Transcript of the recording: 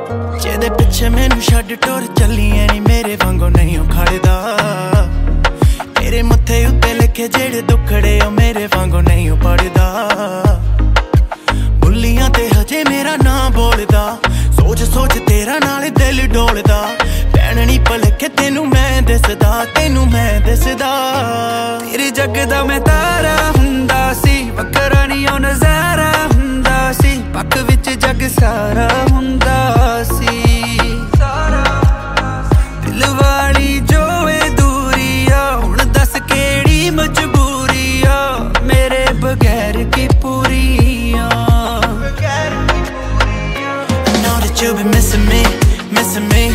ਜਿਹਦੇ ਪਿੱਛੇ ਮੈਨੂੰ ਛੱਡ ਟੁਰ ਚੱਲੀ ਐ ਨੀ ਮੇਰੇ ਵਾਂਗੂ ਨਹੀਂ ਖੜਦਾ। ਤੇਰੇ ਮੱਥੇ ਉੱਤੇ ਲਿਖੇ ਜਿਹੜੇ ਦੁੱਖੜੇ ਉਹ ਮੇਰੇ ਵਾਂਗੂ ਨਹੀਂ ਪੜਦਾ। ਬੁੱਲੀਆਂ ਤੇ ਹਜੇ ਮੇਰਾ ਨਾਂ ਬੋਲਦਾ, ਸੋਚ ਸੋਚ ਤੇਰਾ ਨਾਲ ਦਿਲ ਡੋਲਦਾ। ਭੈਣ ਨੀ ਭਲਕੇ ਤੈਨੂੰ ਮੈਂ ਦਿਸਦਾ, ਤੈਨੂੰ ਮੈਂ ਦਿਸਦਾ। ਤੇਰੇ ਜੱਗ ਦਾ ਮੈਂ ਤਾਰਾ ਹੁੰਦਾ ਸੀ, ਵੱਖਰਾ ਨੀ ਉਹ ਨਜ਼ਾਰਾ ਹੁੰਦਾ ਸੀ। ਪੱਕ ਵਿੱਚ ਜੱਗ ਸਾਰਾ ਹੁੰਦਾ ਸੀ। ਦਿਲ ਵਾਲੀ ਜੋ ਏ ਦੂਰੀ ਆ, ਹੁਣ ਦੱਸ ਕਿਹੜੀ ਮਜਬੂਰੀ ਆ ਮੇਰੇ ਬਗੈਰ ਕੀ ਪੂਰੀ ਆ। I know that you be missing me, missing me.